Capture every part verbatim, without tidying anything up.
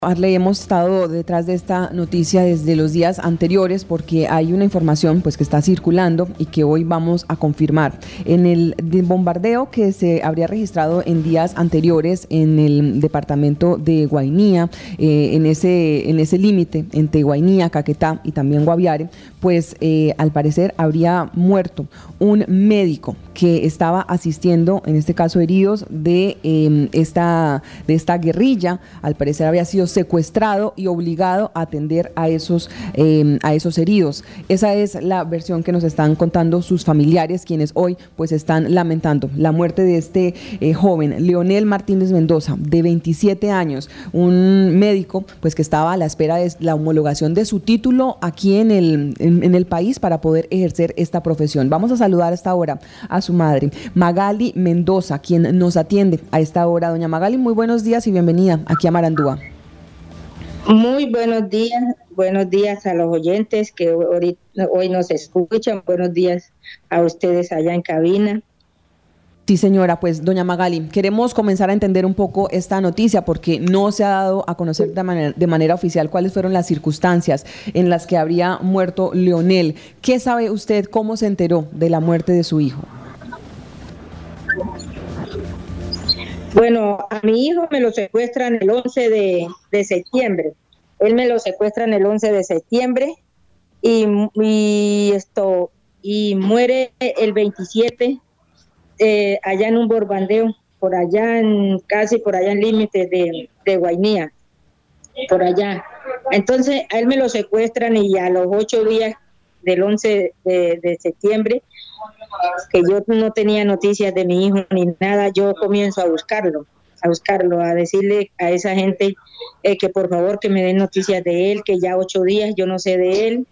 Arley, hemos estado detrás de esta noticia desde los días anteriores porque hay una información pues que está circulando y que hoy vamos a confirmar. En el bombardeo que se habría registrado en días anteriores en el departamento de Guainía, eh, en ese en ese límite entre Guainía, Caquetá y también Guaviare, pues eh, al parecer habría muerto un médico que estaba asistiendo, en este caso heridos, de, eh, esta, de esta guerrilla. Al parecer había sido secuestrado y obligado a atender a esos, eh, a esos heridos. Esa es la versión que nos están contando sus familiares, quienes hoy pues están lamentando la muerte de este eh, joven, Leonel Martínez Mendoza, de veintisiete años, un médico pues que estaba a la espera de la homologación de su título aquí en el, en, en el país para poder ejercer esta profesión. Vamos a saludar a esta hora a su madre, Magali Mendoza, quien nos atiende a esta hora. Doña Magali, muy buenos días y bienvenida aquí a Marandúa. Muy buenos días, buenos días a los oyentes que hoy, hoy nos escuchan, buenos días a ustedes allá en cabina. Sí, señora, pues doña Magali, queremos comenzar a entender un poco esta noticia porque no se ha dado a conocer de manera, de manera oficial cuáles fueron las circunstancias en las que habría muerto Leonel. ¿Qué sabe usted, cómo se enteró de la muerte de su hijo? Bueno, a mi hijo me lo secuestran el once de, de septiembre. Él me lo secuestran el once de septiembre y, y esto y muere el veintisiete eh, allá en un bombardeo, por allá en casi por allá en límite de, de Guainía, por allá. Entonces a él me lo secuestran y a los ocho días del once de, de septiembre, que yo no tenía noticias de mi hijo ni nada, yo comienzo a buscarlo, a buscarlo, a decirle a esa gente eh, que por favor que me den noticias de él, que ya ocho días yo no sé de él,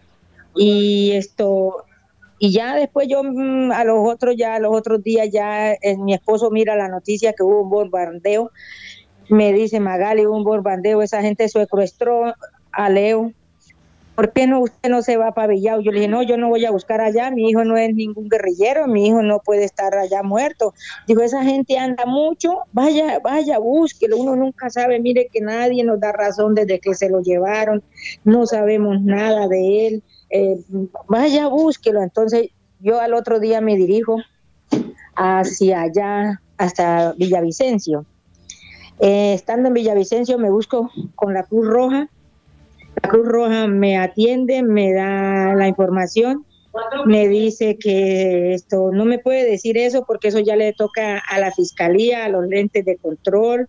y esto, y ya después yo a los otros, ya a los otros días ya eh, mi esposo mira la noticia que hubo un bombardeo, me dice: Magali, hubo un bombardeo, esa gente secuestró a Leo. ¿Por qué no usted no se va para Villao? Yo le dije: no, yo no voy a buscar allá, mi hijo no es ningún guerrillero, mi hijo no puede estar allá muerto. Digo, esa gente anda mucho, vaya, vaya, búsquelo, uno nunca sabe, mire que nadie nos da razón desde que se lo llevaron, no sabemos nada de él, eh, vaya, búsquelo. Entonces yo al otro día me dirijo hacia allá, hasta Villavicencio. Eh, estando en Villavicencio me busco con la Cruz Roja. La Cruz Roja me atiende, me da la información, me dice que esto no me puede decir eso porque eso ya le toca a la fiscalía, a los lentes de control,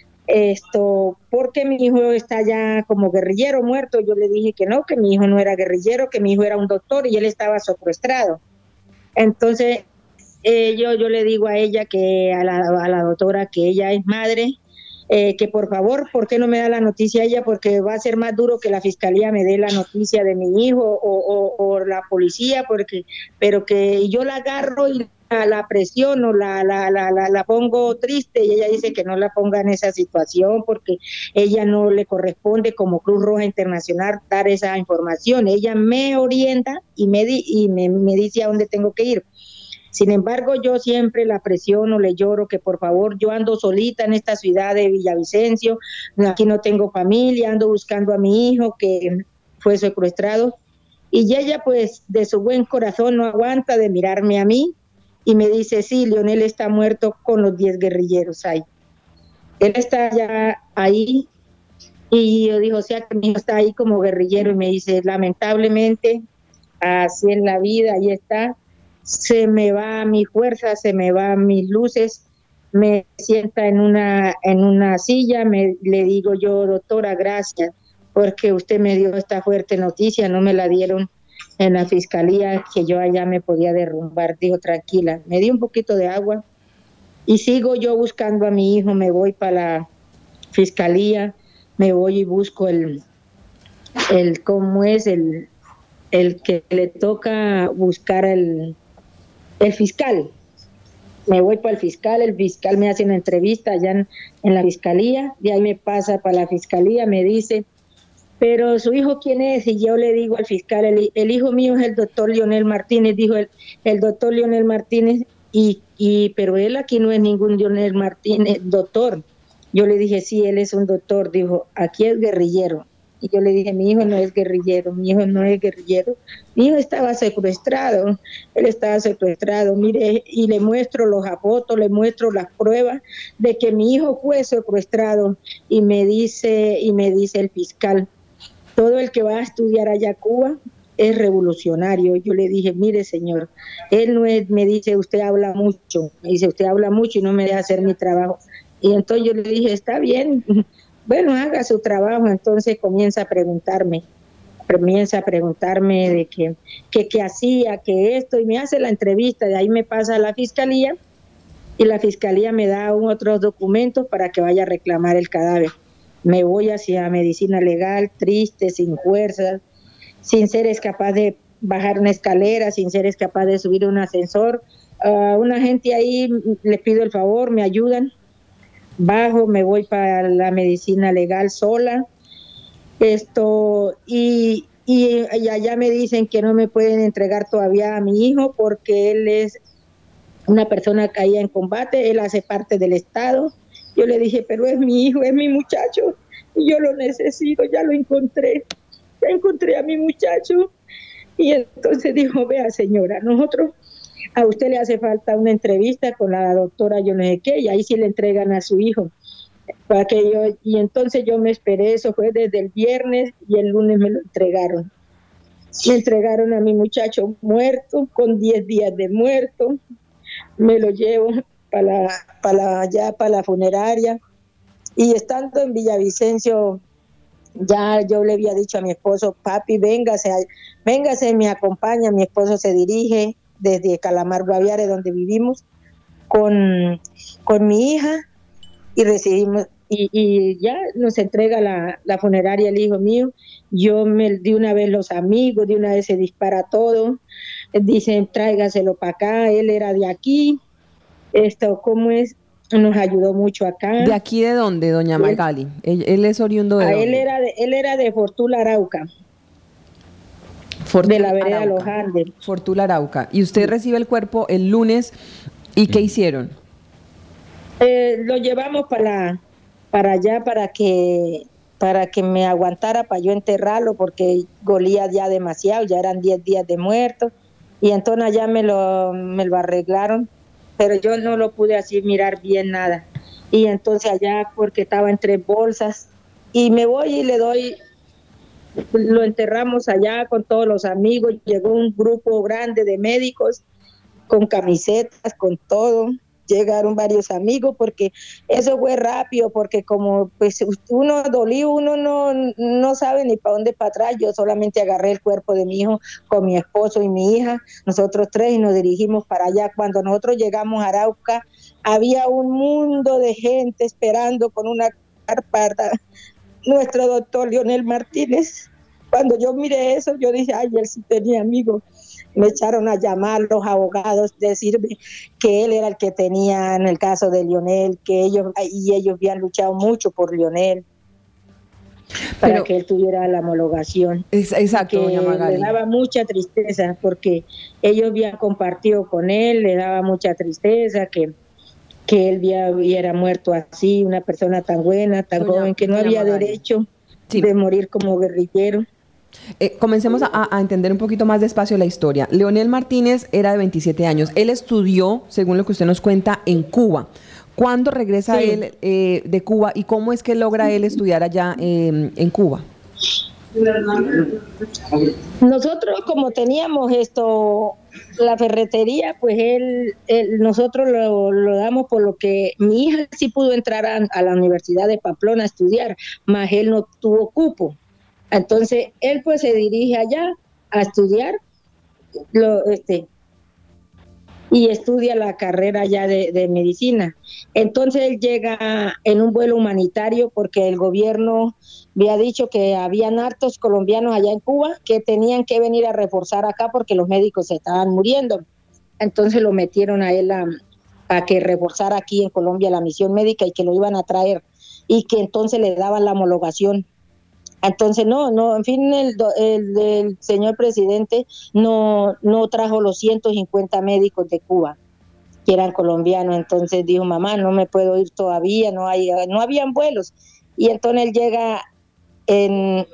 esto, porque mi hijo está ya como guerrillero muerto. Yo le dije que no, que mi hijo no era guerrillero, que mi hijo era un doctor y él estaba secuestrado. Entonces eh, yo, yo le digo a ella, que a la, a la doctora, que ella es madre, Eh, que por favor, ¿por qué no me da la noticia ella? Porque va a ser más duro que la fiscalía me dé la noticia de mi hijo o, o, o la policía, porque, pero que yo la agarro y la, la presiono, la, la, la, la, la pongo triste, y ella dice que no la ponga en esa situación porque ella no le corresponde como Cruz Roja Internacional dar esa información. Ella me orienta y me, di, y me, me dice a dónde tengo que ir. Sin embargo, yo siempre la presiono, le lloro que por favor, yo ando solita en esta ciudad de Villavicencio, aquí no tengo familia, ando buscando a mi hijo que fue secuestrado, y ella pues de su buen corazón no aguanta de mirarme a mí y me dice: sí, Leonel está muerto con los diez guerrilleros ahí. Él está ya ahí, y yo digo, o sea que mi hijo está ahí como guerrillero, y me dice: lamentablemente, así es la vida, ahí está. Se me va mi fuerza, se me van mis luces, me sienta en una en una silla, me le digo yo: doctora, gracias, porque usted me dio esta fuerte noticia, no me la dieron en la fiscalía, que yo allá me podía derrumbar. Dijo: tranquila. Me dio un poquito de agua y sigo yo buscando a mi hijo. Me voy para la fiscalía, me voy y busco el, el cómo es el, el que le toca buscar el el fiscal. Me voy para el fiscal, el fiscal me hace una entrevista allá en, en la fiscalía, de ahí me pasa para la fiscalía, me dice: pero su hijo, ¿quién es? Y yo le digo al fiscal: el, el hijo mío es el doctor Leonel Martínez. Dijo el, el doctor Leonel Martínez, y, y pero él aquí no es ningún Leonel Martínez, doctor. Yo le dije, sí, él es un doctor. Dijo, aquí es guerrillero. Y yo le dije, mi hijo no es guerrillero, mi hijo no es guerrillero. Mi hijo estaba secuestrado, él estaba secuestrado, mire, y le muestro los fotos, le muestro las pruebas de que mi hijo fue secuestrado. Y me dice, y me dice el fiscal, todo el que va a estudiar allá a Cuba es revolucionario. Yo le dije, mire señor, él no es, me dice, usted habla mucho, me dice, usted habla mucho y no me deja hacer mi trabajo. Y entonces yo le dije, está bien, bueno, haga su trabajo. Entonces comienza a preguntarme, comienza a preguntarme de que, que, que hacía, que esto, y me hace la entrevista, de ahí me pasa a la fiscalía, y la fiscalía me da un, otros documentos para que vaya a reclamar el cadáver. Me voy hacia medicina legal, triste, sin fuerzas, sin ser capaz de bajar una escalera, sin ser capaz de subir un ascensor. Uh, una gente ahí, le pido el favor, me ayudan, bajo, me voy para la medicina legal sola, esto, y, y, y allá me dicen que no me pueden entregar todavía a mi hijo porque él es una persona caída en combate, él hace parte del Estado. Yo le dije, pero es mi hijo, es mi muchacho, y yo lo necesito, ya lo encontré, ya encontré a mi muchacho. Y entonces dijo, vea señora, nosotros, a usted le hace falta una entrevista con la doctora yo no sé qué, y ahí sí le entregan a su hijo. Para que yo, y entonces yo me esperé, eso fue desde el viernes, y el lunes me lo entregaron. Me entregaron a mi muchacho muerto, con diez días de muerto. Me lo llevo para, para allá, para la funeraria, y estando en Villavicencio, ya yo le había dicho a mi esposo, papi, véngase, véngase, me acompaña. Mi esposo se dirige desde Calamar Guaviare, donde vivimos, con, con mi hija, y recibimos, y, y ya nos entrega la, la funeraria el hijo mío. Yo me de una vez los amigos, de una vez se dispara todo, dicen tráigaselo para acá, él era de aquí, esto, ¿cómo es? Nos ayudó mucho acá. ¿De aquí de dónde, doña Magali? Él, él es oriundo de A dónde. él era de, él era de Fortuna Arauca, Fortuna de la vereda Arauca. Los Andes. Fortuna Arauca. Y usted Sí. recibe el cuerpo el lunes, ¿y qué hicieron? Eh, lo llevamos para, para allá para que, para que me aguantara para yo enterrarlo, porque golía ya demasiado, ya eran diez días de muerto, y entonces allá me lo, me lo arreglaron, pero yo no lo pude así mirar bien nada. Y entonces allá, porque estaba en tres bolsas, y me voy y le doy, lo enterramos allá con todos los amigos, llegó un grupo grande de médicos con camisetas, con todo, llegaron varios amigos, porque eso fue rápido, porque como pues uno dolió, uno no, no sabe ni para dónde para atrás. Yo solamente agarré el cuerpo de mi hijo con mi esposo y mi hija, nosotros tres, y nos dirigimos para allá. Cuando nosotros llegamos a Arauca, había un mundo de gente esperando con una carpa. Nuestro doctor Leonel Martínez, cuando yo miré eso, yo dije, ay, él sí tenía amigos. Me echaron a llamar los abogados, decirme que él era el que tenía en el caso de Leonel, que ellos, y ellos habían luchado mucho por Leonel, para Pero, que él tuviera la homologación. Es, exacto, doña Magali. Le daba mucha tristeza, porque ellos habían compartido con él, le daba mucha tristeza que que él hubiera muerto así, una persona tan buena, tan doña, joven, que no había Magali. derecho sí. de morir como guerrillero. Eh, comencemos a, a entender un poquito más despacio la historia. Leonel Martínez era de veintisiete años. Él estudió, según lo que usted nos cuenta, en Cuba. ¿Cuándo regresa sí. él eh, de Cuba y cómo es que logra él estudiar allá eh, en Cuba? Nosotros, como teníamos esto, la ferretería, pues él, él nosotros lo, lo damos por lo que mi hija sí pudo entrar a, a la Universidad de Pamplona a estudiar, mas él no tuvo cupo. Entonces él pues se dirige allá a estudiar lo, este, y estudia la carrera ya de, de medicina. Entonces él llega en un vuelo humanitario, porque el gobierno había dicho que habían hartos colombianos allá en Cuba que tenían que venir a reforzar acá porque los médicos se estaban muriendo. Entonces lo metieron a él a, a que reforzara aquí en Colombia la misión médica, y que lo iban a traer, y que entonces le daban la homologación. Entonces no, no, en fin, el, el, el señor presidente no, no trajo los ciento cincuenta médicos de Cuba. que eran colombianos. Entonces dijo, mamá, no me puedo ir todavía, no hay, no habían vuelos. Y entonces él llega en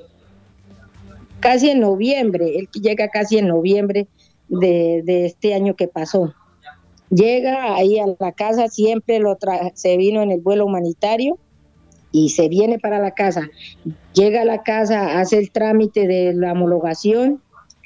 casi en noviembre, él llega casi en noviembre de, de este año que pasó. Llega ahí a la casa, siempre lo tra se vino en el vuelo humanitario y se viene para la casa. Llega a la casa, hace el trámite de la homologación,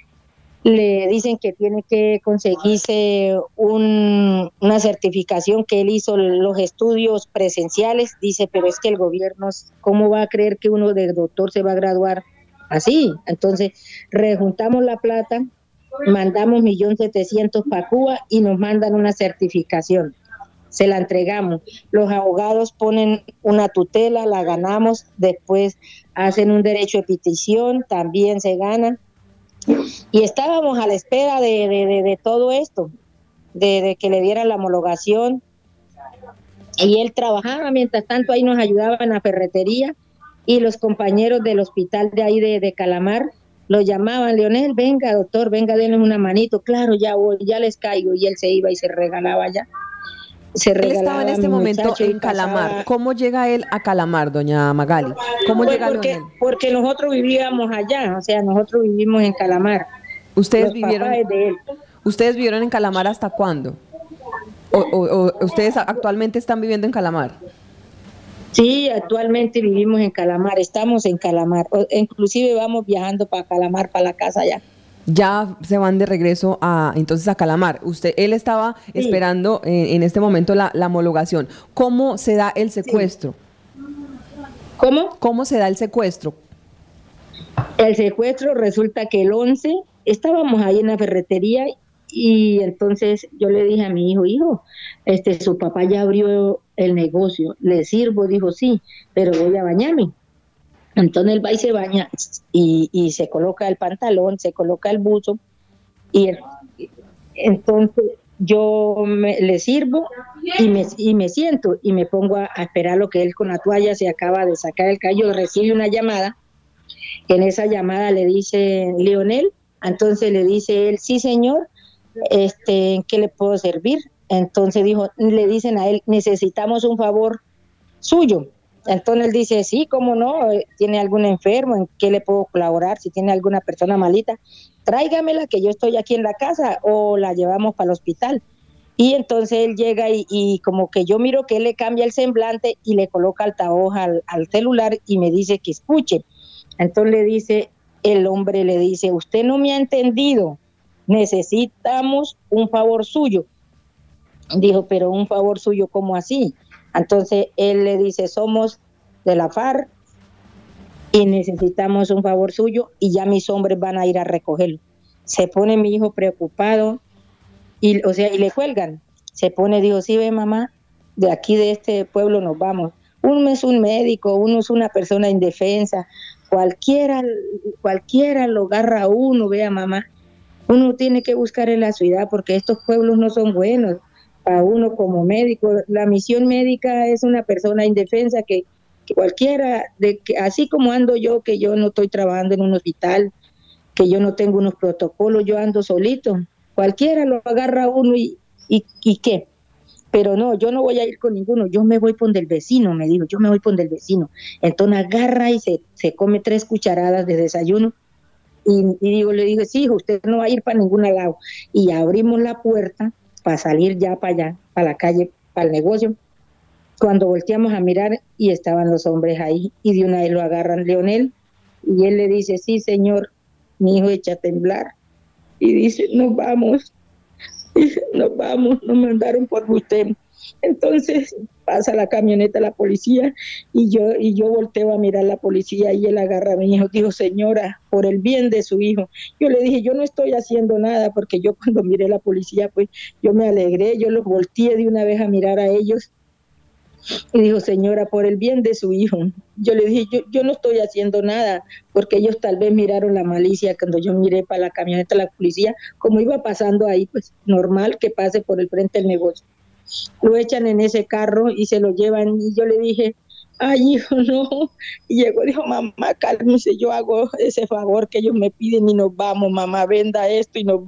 le dicen que tiene que conseguirse un, una certificación que él hizo los estudios presenciales. Dice, pero es que el gobierno, ¿cómo va a creer que uno de doctor se va a graduar así? Entonces, rejuntamos la plata, mandamos un millón setecientos para Cuba y nos mandan una certificación. Se la entregamos. Los abogados ponen una tutela, la ganamos, después hacen un derecho de petición, también se ganan. Y estábamos a la espera de, de, de, de todo esto, de, de que le dieran la homologación. Y él trabajaba, mientras tanto ahí nos ayudaba en la ferretería, y los compañeros del hospital de ahí de, de Calamar lo llamaban, Leonel, venga doctor, venga, denos una manito, claro, ya voy, ya les caigo, y él se iba y se regalaba ya. Se Él estaba en este momento en Calamar. pasaba... ¿Cómo llega él a Calamar, doña Magali? ¿Cómo pues llega porque, Leonel? porque nosotros vivíamos allá, o sea, nosotros vivimos en Calamar. ¿Ustedes Los vivieron, papás de él. ¿Ustedes vivieron en Calamar hasta cuándo? ¿O, o, o ustedes actualmente están viviendo en Calamar? Sí, actualmente vivimos en Calamar, estamos en Calamar, o, inclusive vamos viajando para Calamar, para la casa allá. Ya se van de regreso a entonces a Calamar. Usted, él estaba Sí. esperando en, en este momento la, la homologación. ¿Cómo se da el secuestro? Sí. ¿Cómo? ¿Cómo se da el secuestro? El secuestro resulta que el once estábamos ahí en la ferretería y entonces yo le dije a mi hijo, hijo, este, su papá ya abrió el negocio, ¿le sirvo? Dijo, sí, pero voy a bañarme. Entonces él va y se baña y, y se coloca el pantalón, se coloca el buzo y el, entonces yo me, le sirvo y me, y me siento y me pongo a, a esperar lo que él con la toalla se acaba de sacar el cabello, recibe una llamada. En esa llamada le dice Leonel, entonces le dice él, sí señor, este, ¿en qué le puedo servir? Entonces dijo, le dicen a él, necesitamos un favor suyo. Entonces él dice, sí, cómo no, tiene algún enfermo, ¿en qué le puedo colaborar? Si tiene alguna persona malita, tráigamela que yo estoy aquí en la casa o la llevamos para el hospital. Y entonces él llega y, y como que yo miro que él le cambia el semblante y le coloca altavoz al, al celular y me dice que escuche. Entonces le dice, el hombre le dice, usted no me ha entendido, necesitamos un favor suyo. Dijo, pero un favor suyo, ¿cómo así? Entonces él le dice, somos de la FARC y necesitamos un favor suyo y ya mis hombres van a ir a recogerlo. Se pone mi hijo preocupado y, o sea, y le cuelgan. Se pone, dijo, sí, ve mamá, de aquí de este pueblo nos vamos. Uno es un médico, uno es una persona indefensa, cualquiera, cualquiera lo agarra a uno, vea mamá. Uno tiene que buscar en la ciudad porque estos pueblos no son buenos. A uno como médico, la misión médica es una persona indefensa que, que cualquiera, de que, así como ando yo, que yo no estoy trabajando en un hospital, que yo no tengo unos protocolos, yo ando solito, cualquiera lo agarra a uno y, y, y qué, pero no, yo no voy a ir con ninguno, yo me voy por del vecino, me dijo, yo me voy por del vecino. Entonces agarra y se, se come tres cucharadas de desayuno y, y digo, le dije, sí, hijo, usted no va a ir para ningún lado. Y abrimos la puerta para salir ya para allá, para la calle, para el negocio. Cuando volteamos a mirar y estaban los hombres ahí y de una vez lo agarran Leonel y él le dice, sí señor, mi hijo echa a temblar y dice, nos vamos, dice, nos vamos, nos mandaron por usted. Entonces pasa la camioneta la policía y yo y yo volteo a mirar a la policía y él agarra a mi hijo, dijo, señora, por el bien de su hijo. Yo le dije, yo no estoy haciendo nada, porque yo cuando miré a la policía, pues yo me alegré, yo los volteé de una vez a mirar a ellos y dijo, señora, por el bien de su hijo. Yo le dije, yo, yo no estoy haciendo nada, porque ellos tal vez miraron la malicia cuando yo miré para la camioneta la policía, como iba pasando ahí, pues normal que pase por el frente del negocio. Lo echan en ese carro y se lo llevan y yo le dije, ay hijo, no, y llegó, dijo, mamá, cálmese, yo hago ese favor que ellos me piden y nos vamos, mamá, venda esto y nos vamos.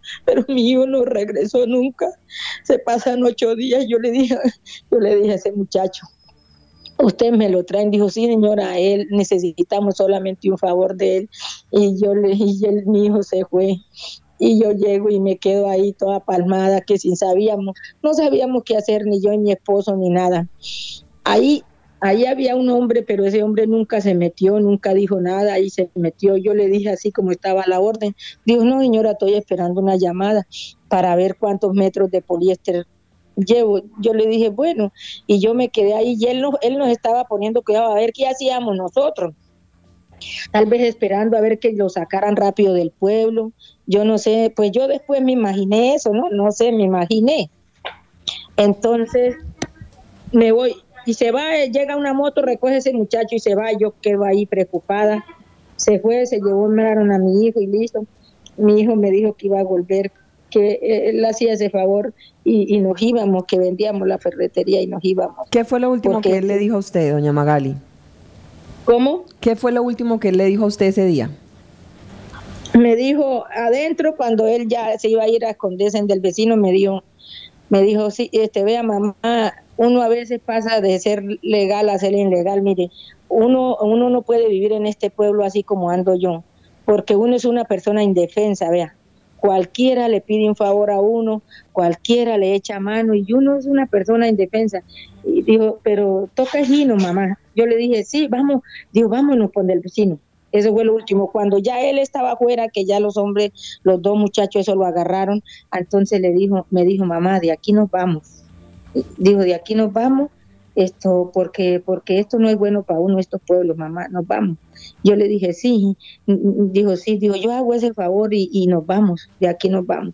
pero mi hijo no regresó nunca. Se pasan ocho días, yo le dije, yo le dije a ese muchacho, usted me lo traen, dijo, sí señora, él necesitamos solamente un favor de él, y yo le y él, mi hijo se fue, y yo llego y me quedo ahí toda palmada, que sin sabíamos, no sabíamos qué hacer, ni yo, ni mi esposo, ni nada. Ahí, ahí había un hombre, pero ese hombre nunca se metió, nunca dijo nada, ahí se metió, yo le dije así como estaba la orden, dijo, no señora, estoy esperando una llamada para ver cuántos metros de poliéster llevo. Yo le dije, bueno, y yo me quedé ahí, y él, no, él nos estaba poniendo cuidado a ver qué hacíamos nosotros, tal vez esperando a ver que lo sacaran rápido del pueblo, yo no sé, pues yo después me imaginé eso, no, no sé, me imaginé. Entonces me voy, y se va, llega una moto, recoge ese muchacho y se va, yo quedo ahí preocupada, se fue, se llevó, miraron a mi hijo y listo, mi hijo me dijo que iba a volver, que él hacía ese favor y, y nos íbamos, que vendíamos la ferretería y nos íbamos. ¿Qué fue lo último Porque, que él le dijo a usted, doña Magali? ¿cómo? ¿Qué fue lo último que él le dijo a usted ese día? Me dijo adentro, cuando él ya se iba a ir a esconderse en del vecino, me dijo, me dijo, sí, este, vea mamá, uno a veces pasa de ser legal a ser ilegal, mire, uno, uno no puede vivir en este pueblo así como ando yo, porque uno es una persona indefensa, vea, cualquiera le pide un favor a uno, cualquiera le echa mano y uno es una persona indefensa. Y dijo, pero toca Gino, mamá. Yo le dije, sí, vamos, dijo, vámonos con el vecino. Eso fue lo último. Cuando ya él estaba afuera, que ya los hombres, los dos muchachos, eso lo agarraron, entonces le dijo, me dijo, mamá, de aquí nos vamos. Dijo, de aquí nos vamos, esto, porque, porque esto no es bueno para uno, estos pueblos, mamá, nos vamos. Yo le dije, sí, dijo, sí, dijo, yo hago ese favor y, y nos vamos, de aquí nos vamos.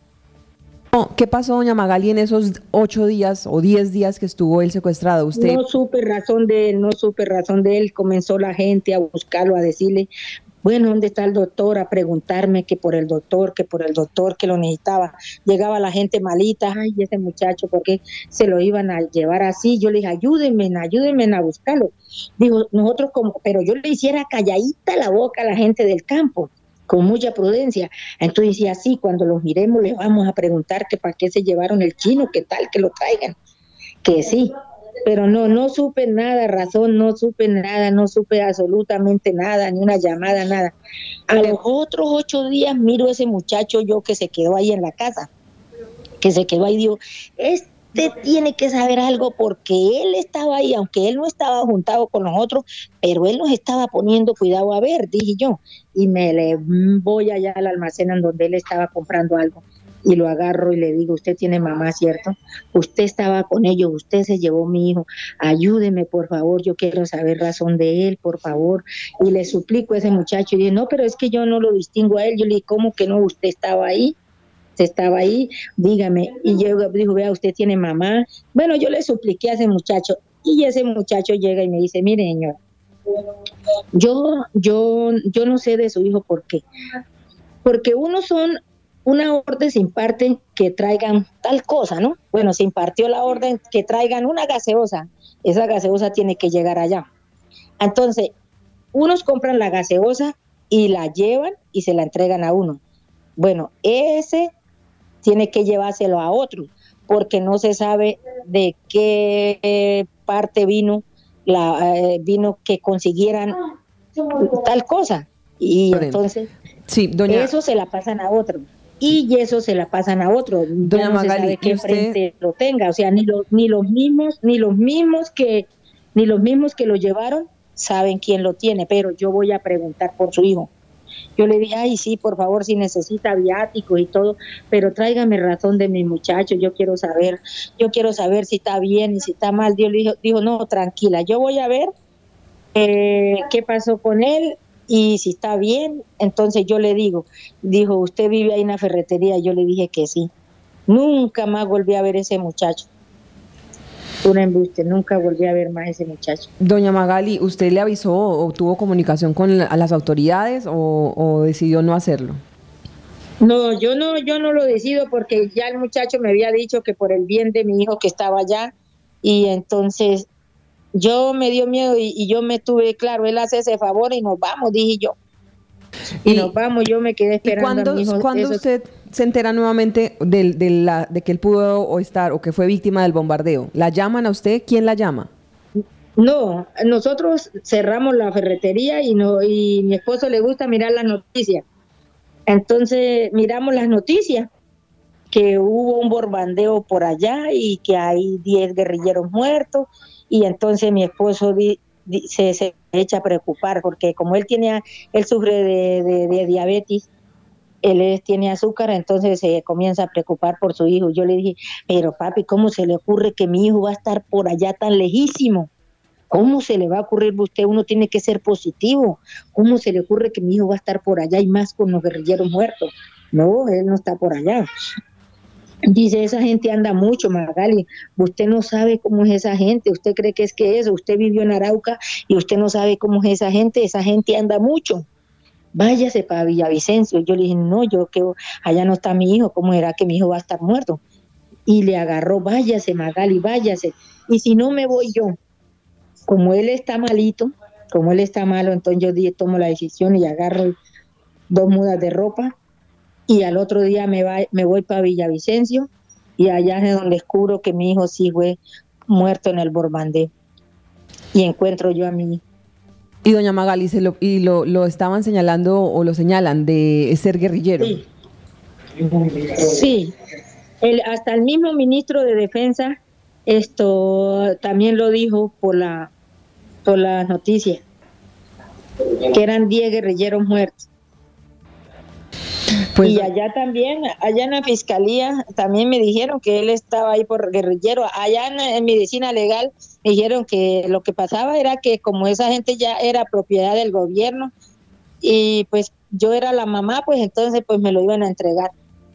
¿Qué pasó, doña Magali, en esos ocho días o diez días que estuvo él secuestrado? Usted No supe razón de él, no supe razón de él, comenzó la gente a buscarlo, a decirle, bueno, ¿dónde está el doctor? A preguntarme que por el doctor, que por el doctor, que lo necesitaba. Llegaba la gente malita, ay, ese muchacho, ¿por qué se lo iban a llevar así? Yo le dije, ayúdenme, ayúdenme a buscarlo. Digo, nosotros como, pero yo le hiciera calladita la boca a la gente del campo, con mucha prudencia. Entonces decía, sí, cuando los miremos les vamos a preguntar que para qué se llevaron el chino, qué tal, que lo traigan. Que sí, pero no, no supe nada, razón, no supe nada, no supe absolutamente nada, ni una llamada, nada. A los otros ocho días miro a ese muchacho yo que se quedó ahí en la casa, que se quedó ahí, digo, este tiene que saber algo porque él estaba ahí, aunque él no estaba juntado con nosotros, pero él nos estaba poniendo cuidado a ver, dije yo, y me le voy allá al almacén en donde él estaba comprando algo. Y lo agarro y le digo, usted tiene mamá, ¿cierto? Usted estaba con ellos, usted se llevó a mi hijo, ayúdeme por favor, yo quiero saber razón de él, por favor. Y le suplico a ese muchacho y dice, no, pero es que yo no lo distingo a él. Yo le dije, ¿cómo que no? Usted estaba ahí, usted estaba ahí, dígame. Y yo dijo, vea, usted tiene mamá. Bueno, yo le supliqué a ese muchacho y ese muchacho llega y me dice, mire señor, yo, yo, yo no sé de su hijo por qué. Porque unos son una orden se imparte que traigan tal cosa, ¿no? Bueno, se impartió la orden que traigan una gaseosa, esa gaseosa tiene que llegar allá. Entonces, unos compran la gaseosa y la llevan y se la entregan a uno. Bueno, ese tiene que llevárselo a otro, porque no se sabe de qué parte vino, la, eh, vino que consiguieran tal cosa. Y entonces, sí, doña... eso se la pasan a otro. Y eso se la pasan a otro. Doña ya no Magali, se sabe qué usted... frente lo tenga, o sea, ni los ni los mismos ni los mismos que ni los mismos que lo llevaron saben quién lo tiene, pero yo voy a preguntar por su hijo. Yo le dije, ay, sí, por favor, si necesita viáticos y todo, pero tráigame razón de mi muchacho, yo quiero saber, yo quiero saber si está bien y si está mal. Dios le dijo, dijo no, tranquila, yo voy a ver eh, qué pasó con él y si está bien. Entonces yo le digo, dijo, ¿usted vive ahí en la ferretería? Yo le dije que sí. Nunca más volví a ver ese muchacho. Una embuste, nunca volví a ver más ese muchacho. Doña Magali, ¿usted le avisó o tuvo comunicación con la, a las autoridades o, o decidió no hacerlo? No, yo no, yo no lo decido porque ya el muchacho me había dicho que por el bien de mi hijo que estaba allá, y entonces yo me dio miedo y, y yo me tuve claro, él hace ese favor y nos vamos, dije yo. Y, y nos vamos, yo me quedé esperando ¿y cuándo, a mi hijo. ¿cuándo eso... usted, se entera nuevamente de, de, la, de que él pudo o estar o que fue víctima del bombardeo, ¿la llaman a usted? ¿Quién la llama? No, nosotros cerramos la ferretería y no y mi esposo le gusta mirar las noticias. Entonces miramos las noticias que hubo un bombardeo por allá y que hay diez guerrilleros muertos, y entonces mi esposo di, di, se, se echa a preocupar porque como él tiene él sufre de, de, de diabetes, él es, tiene azúcar, entonces se comienza a preocupar por su hijo. Yo le dije, pero papi, ¿cómo se le ocurre que mi hijo va a estar por allá tan lejísimo? ¿Cómo se le va a ocurrir a usted? Uno tiene que ser positivo. ¿Cómo se le ocurre que mi hijo va a estar por allá y más con los guerrilleros muertos? No, él no está por allá. Dice, esa gente anda mucho, Magali. Usted no sabe cómo es esa gente. Usted cree que es que eso. Usted vivió en Arauca y usted no sabe cómo es esa gente. Esa gente anda mucho. Váyase para Villavicencio. Yo le dije, no, yo que allá no está mi hijo. ¿Cómo era que mi hijo va a estar muerto? Y le agarró, váyase, Magali, váyase. Y si no me voy yo, como él está malito, como él está malo, entonces yo di, tomo la decisión y agarro dos mudas de ropa y al otro día me, va, me voy para Villavicencio y allá es donde descubro que mi hijo sí fue muerto en el bombardeo y encuentro yo a mi hijo. Y doña Magali, se lo, y lo, lo estaban señalando o lo señalan de ser guerrillero. Sí, sí. El, hasta el mismo ministro de Defensa esto también lo dijo por la por las noticias, que eran diez guerrilleros muertos. Pues, y allá también, allá en la fiscalía también me dijeron que él estaba ahí por guerrillero. Allá en, en medicina legal me dijeron que lo que pasaba era que como esa gente ya era propiedad del gobierno y pues yo era la mamá, pues entonces pues me lo iban a entregar.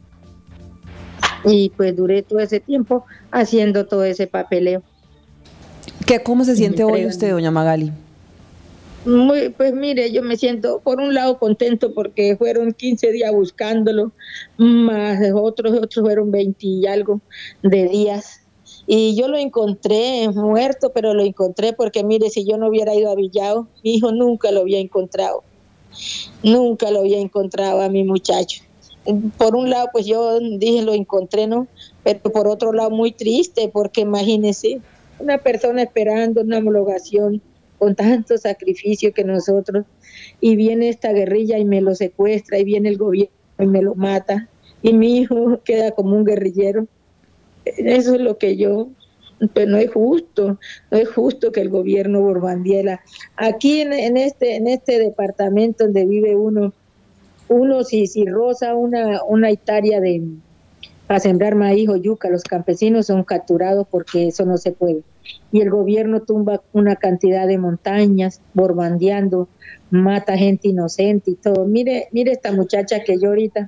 Y pues duré todo ese tiempo haciendo todo ese papeleo. ¿Qué, ¿Cómo se siente hoy usted, doña Magali? Muy, pues mire, yo me siento por un lado contento porque fueron quince días buscándolo, más otros, otros fueron veinte y algo de días. Y yo lo encontré muerto, pero lo encontré porque mire, si yo no hubiera ido a Villao, mi hijo nunca lo había encontrado. Nunca lo había encontrado a mi muchacho. Por un lado, pues yo dije, lo encontré, ¿no? Pero por otro lado, muy triste, porque imagínese, una persona esperando una homologación con tanto sacrificio que nosotros, y viene esta guerrilla y me lo secuestra, y viene el gobierno y me lo mata, y mi hijo queda como un guerrillero. Eso es lo que yo, pues no es justo, no es justo que el gobierno bombardeara. Aquí en, en este en este departamento donde vive uno, uno si, si roza una, una hectárea de para sembrar maíz o yuca, los campesinos son capturados porque eso no se puede. Y el gobierno tumba una cantidad de montañas, bombardeando, mata gente inocente y todo. Mire, mire esta muchacha que yo ahorita,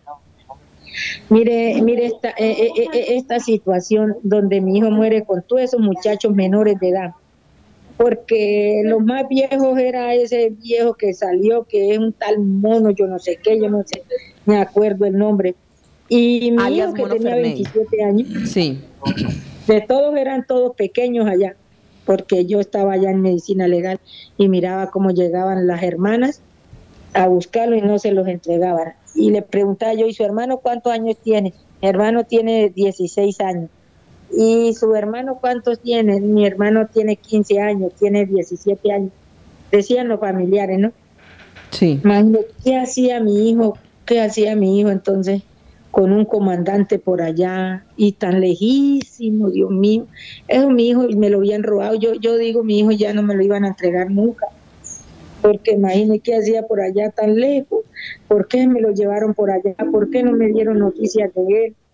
mire, mire esta, eh, eh, eh, esta situación donde mi hijo muere con todos esos muchachos menores de edad. Porque los más viejos era ese viejo que salió, que es un tal mono, yo no sé qué, yo no sé, me acuerdo el nombre. Y mi Alias hijo que Mono tenía Ferney. veintisiete años, sí. de todos eran todos pequeños allá, porque yo estaba allá en medicina legal y miraba cómo llegaban las hermanas a buscarlo y no se los entregaban. Y le preguntaba yo, ¿y su hermano cuántos años tiene? Mi hermano tiene dieciséis años. ¿Y su hermano cuántos tiene? Mi hermano tiene quince años, tiene diecisiete años. Decían los familiares, ¿no? Sí. Imagínate, ¿qué hacía mi hijo? ¿Qué hacía mi hijo entonces con un comandante por allá y tan lejísimo, Dios mío? Eso mi hijo me lo habían robado. Yo, yo digo, mi hijo ya no me lo iban a entregar nunca. Porque imagínate qué hacía por allá tan lejos. ¿Por qué me lo llevaron por allá? ¿Por qué no me dieron noticias de él?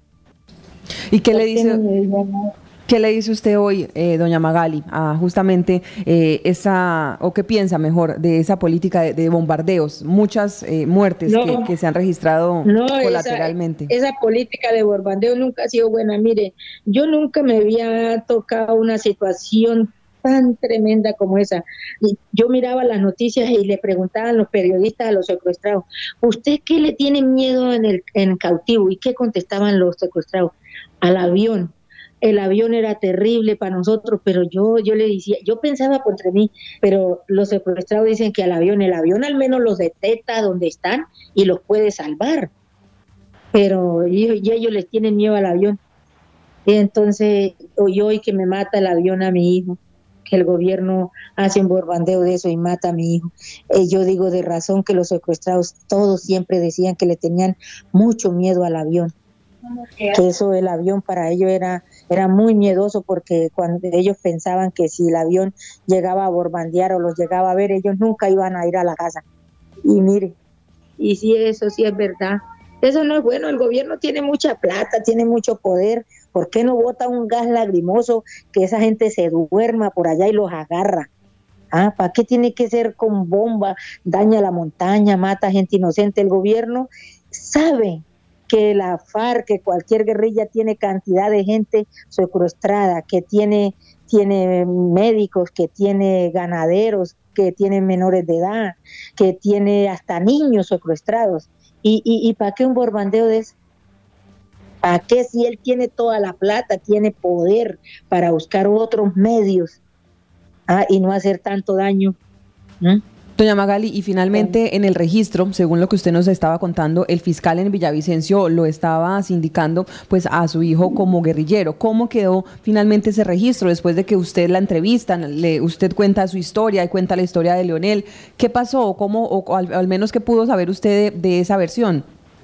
¿Y qué le ¿Por qué dice? no me dijeron nada? ¿Qué le dice usted hoy, eh, doña Magali, a justamente eh, esa, o qué piensa mejor de esa política de, de bombardeos, muchas eh, muertes No, que, que se han registrado no, colateralmente? Esa, esa política de bombardeo nunca ha sido buena. Mire, yo nunca me había tocado una situación tan tremenda como esa. Y yo miraba las noticias y le preguntaban los periodistas a los secuestrados, ¿usted qué le tiene miedo en el en cautivo? ¿Y qué contestaban los secuestrados? Al avión. El avión era terrible para nosotros, pero yo yo le decía, yo pensaba contra mí, pero los secuestrados dicen que al avión, el avión al menos los detecta donde están y los puede salvar. pero y, y ellos les tienen miedo al avión. Y entonces, hoy hoy que me mata el avión a mi hijo, que el gobierno hace un bombardeo de eso y mata a mi hijo. Eh, yo digo de razón que los secuestrados todos siempre decían que le tenían mucho miedo al avión, que eso el avión para ellos era, era muy miedoso, porque cuando ellos pensaban que si el avión llegaba a bombardear o los llegaba a ver, ellos nunca iban a ir a la casa. Y mire, y si eso sí es verdad, eso no es bueno. El gobierno tiene mucha plata, tiene mucho poder. ¿Por qué no bota un gas lagrimoso que esa gente se duerma por allá y los agarra? ¿Ah? ¿Para qué tiene que ser con bomba? Daña la montaña, mata gente inocente. El gobierno sabe que la FARC, que cualquier guerrilla tiene cantidad de gente secuestrada, que tiene, tiene médicos, que tiene ganaderos, que tiene menores de edad, que tiene hasta niños secuestrados. ¿Y, y, y para qué un bombardeo de eso? ¿Para qué, si él tiene toda la plata, tiene poder para buscar otros medios, ah, y no hacer tanto daño? ¿Mm? Doña Magali, y finalmente en el registro, según lo que usted nos estaba contando, el fiscal en Villavicencio lo estaba sindicando pues a su hijo como guerrillero. ¿Cómo quedó finalmente ese registro después de que usted la entrevistan, le, usted cuenta su historia y cuenta la historia de Leonel? ¿Qué pasó? ¿Cómo, o, o al, al menos qué pudo saber usted de, de esa versión?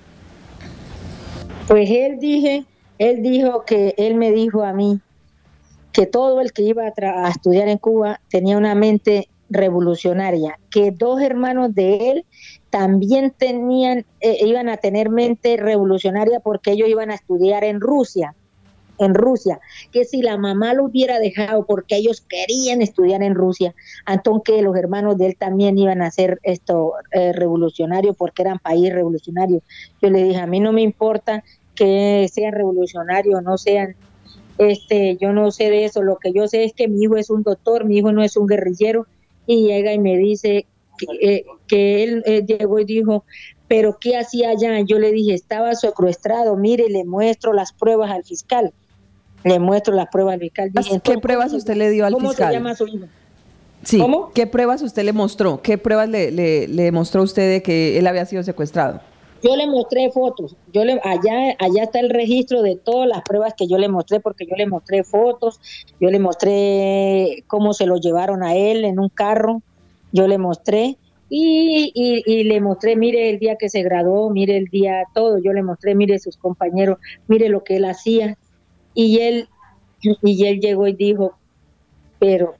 Pues él dije, él dijo que él me dijo a mí que todo el que iba a, tra- a estudiar en Cuba tenía una mente revolucionaria, que dos hermanos de él también tenían, eh, iban a tener mente revolucionaria porque ellos iban a estudiar en Rusia, en Rusia, que si la mamá lo hubiera dejado porque ellos querían estudiar en Rusia, entonces que los hermanos de él también iban a ser esto eh, revolucionarios porque eran país revolucionario. Yo le dije, a mí no me importa que sean revolucionarios o no sean. Este, yo no sé de eso, lo que yo sé es que mi hijo es un doctor, mi hijo no es un guerrillero. Y llega y me dice que, eh, que él eh, llegó y dijo, pero ¿qué hacía allá? Yo le dije, estaba secuestrado, mire, le muestro las pruebas al fiscal, le muestro las pruebas al fiscal. Dije, ¿Qué pruebas usted le dio al ¿cómo fiscal? se llama su hijo? Sí, ¿Cómo? ¿qué pruebas usted le mostró? ¿Qué pruebas le, le, le mostró usted de que él había sido secuestrado? Yo le mostré fotos, yo le, allá, allá está el registro de todas las pruebas que yo le mostré, porque yo le mostré fotos, yo le mostré cómo se lo llevaron a él en un carro, yo le mostré y, y, y le mostré, mire el día que se graduó, mire el día todo, yo le mostré, mire sus compañeros, mire lo que él hacía. Y él, y él llegó y dijo, pero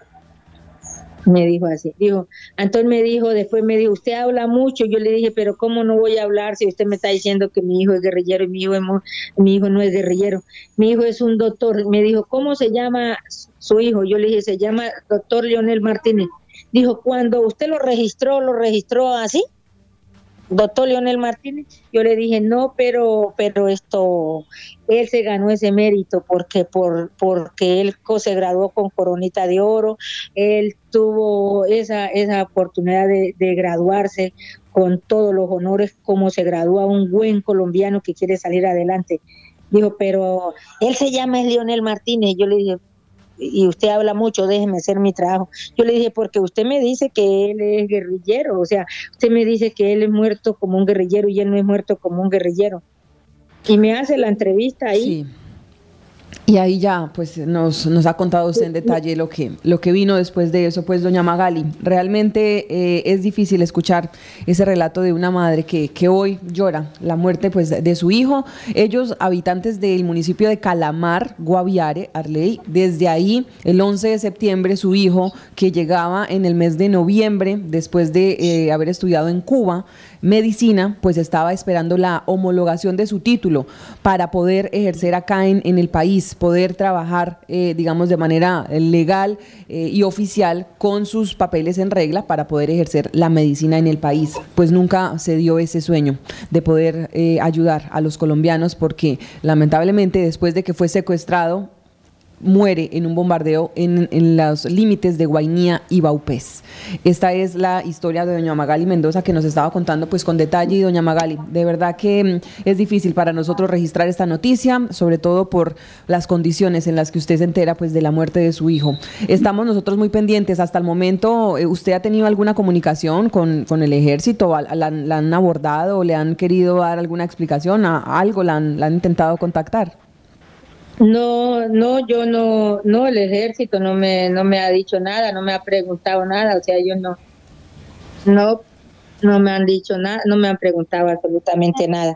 me dijo así, dijo, Antonio me dijo, después me dijo, usted habla mucho. Yo le dije, pero ¿cómo no voy a hablar si usted me está diciendo que mi hijo es guerrillero y mi hijo, es mu- mi hijo no es guerrillero? Mi hijo es un doctor. Me dijo, ¿cómo se llama su hijo? Yo le dije, se llama doctor Leonel Martínez. Dijo, cuando usted lo registró, ¿lo registró así? Doctor Leonel Martínez. Yo le dije, no, pero pero esto, él se ganó ese mérito porque por porque él co- se graduó con coronita de oro, él tuvo esa esa oportunidad de, de graduarse con todos los honores como se gradúa un buen colombiano que quiere salir adelante. Dijo, pero él se llama es Leonel Martínez. Yo le dije, y usted habla mucho, déjeme hacer mi trabajo. Yo le dije, porque usted me dice que él es guerrillero, o sea, usted me dice que él es muerto como un guerrillero y él no es muerto como un guerrillero. Y me hace la entrevista ahí. Sí. Y ahí ya, pues nos, nos ha contado usted en detalle lo que, lo que vino después de eso, pues doña Magali. Realmente eh, es difícil escuchar ese relato de una madre que, que hoy llora la muerte pues, de su hijo. Ellos, habitantes del municipio de Calamar, Guaviare, Arley, desde ahí, el once de septiembre, su hijo, que llegaba en el mes de noviembre, después de eh, haber estudiado en Cuba, medicina, pues estaba esperando la homologación de su título para poder ejercer acá en, en el país, poder trabajar, eh, digamos, de manera legal eh, y oficial con sus papeles en regla para poder ejercer la medicina en el país. Pues nunca se dio ese sueño de poder eh, ayudar a los colombianos porque lamentablemente después de que fue secuestrado, muere en un bombardeo en, en los límites de Guainía y Vaupés. Esta es la historia de doña Magali Mendoza que nos estaba contando pues con detalle. Y doña Magali, de verdad que es difícil para nosotros registrar esta noticia, sobre todo por las condiciones en las que usted se entera pues de la muerte de su hijo. Estamos nosotros muy pendientes. Hasta el momento, ¿usted ha tenido alguna comunicación con, con el ejército? ¿La, la han abordado? ¿Le han querido dar alguna explicación? ¿A algo la han, la han intentado contactar? No, no, yo no, no, el ejército no me, no me ha dicho nada, no me ha preguntado nada, o sea, ellos no, no, no me han dicho nada, no me han preguntado absolutamente nada.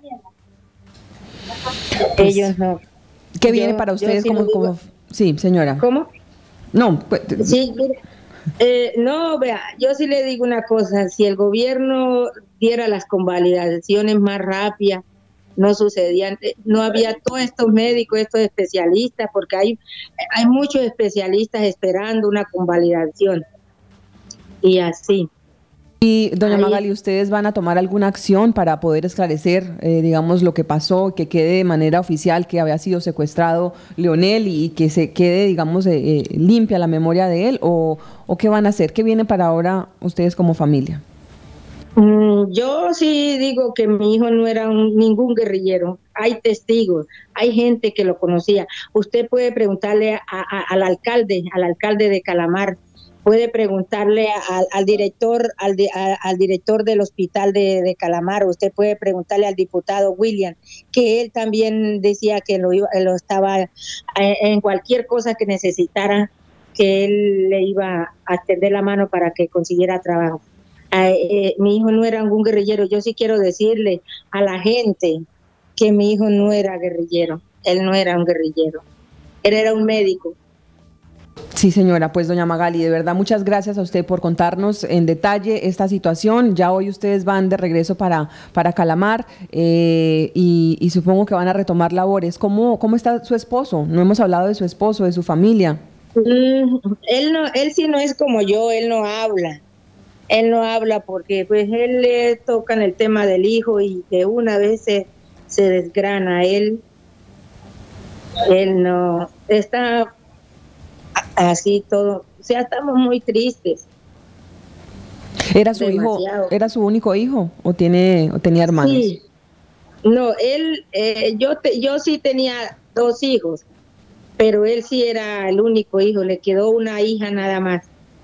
Pues, ellos no. ¿Qué viene yo, para ustedes sí como, digo, como, sí, señora? ¿Cómo? No, pues, sí, eh, no, vea, yo sí le digo una cosa, si el gobierno diera las convalidaciones más rápidas, no sucedían, no había todos estos médicos, estos especialistas, porque hay, hay muchos especialistas esperando una convalidación. Y así. Y doña Ahí. Magali, ¿ustedes van a tomar alguna acción para poder esclarecer, eh, digamos, lo que pasó, que quede de manera oficial que había sido secuestrado Leonel y que se quede, digamos, eh, eh, limpia la memoria de él? ¿O, o qué van a hacer? ¿Qué viene para ahora ustedes como familia? Yo sí digo que mi hijo no era un, ningún guerrillero. Hay testigos, hay gente que lo conocía. Usted puede preguntarle a, a, al alcalde, al alcalde de Calamar, puede preguntarle a, al director, al, de, a, al director del hospital de, de Calamar. Usted puede preguntarle al diputado William, que él también decía que lo, iba, lo estaba en cualquier cosa que necesitara, que él le iba a tender la mano para que consiguiera trabajo. Eh, mi hijo no era ningún guerrillero. Yo sí quiero decirle a la gente que mi hijo no era guerrillero, él no era un guerrillero, él era un médico. Sí, señora, pues doña Magali, de verdad muchas gracias a usted por contarnos en detalle esta situación. Ya hoy ustedes van de regreso para, para Calamar eh, y, y supongo que van a retomar labores. ¿Cómo, ¿Cómo está su esposo? No hemos hablado de su esposo, de su familia. Mm, él no, él sí no es como yo, él no habla. Él no habla porque pues él le toca en el tema del hijo y de una vez se, se desgrana. Él, él no está así todo. O sea, estamos muy tristes. ¿Era su Demasiado. hijo, era su único hijo o tiene o tenía hermanos? Sí. No, él, eh, yo, te, yo sí tenía dos hijos, pero él sí era el único hijo. Le quedó una hija nada más.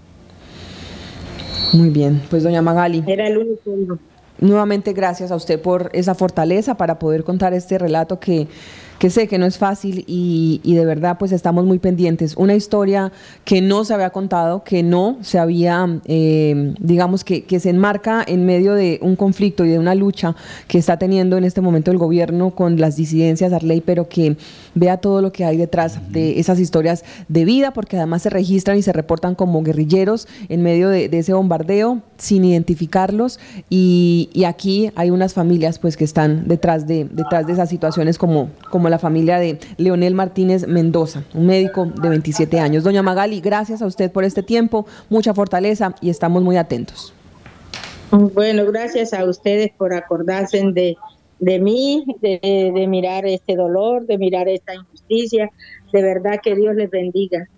Muy bien, pues doña Magali. Era el único hijo. Nuevamente gracias a usted por esa fortaleza para poder contar este relato que, que sé que no es fácil y, y de verdad pues estamos muy pendientes. Una historia que no se había contado, que no se había, eh, digamos que, que se enmarca en medio de un conflicto y de una lucha que está teniendo en este momento el gobierno con las disidencias Arley, pero que vea todo lo que hay detrás de esas historias de vida, porque además se registran y se reportan como guerrilleros en medio de, de ese bombardeo sin identificarlos y, y aquí hay unas familias pues que están detrás de, detrás de esas situaciones como, como la familia de Leonel Martínez Mendoza, un médico de veintisiete años. Doña Magali, gracias a usted por este tiempo, mucha fortaleza y estamos muy atentos. Bueno, gracias a ustedes por acordarse de, de mí, de, de mirar este dolor, de mirar esta injusticia. De verdad que Dios les bendiga.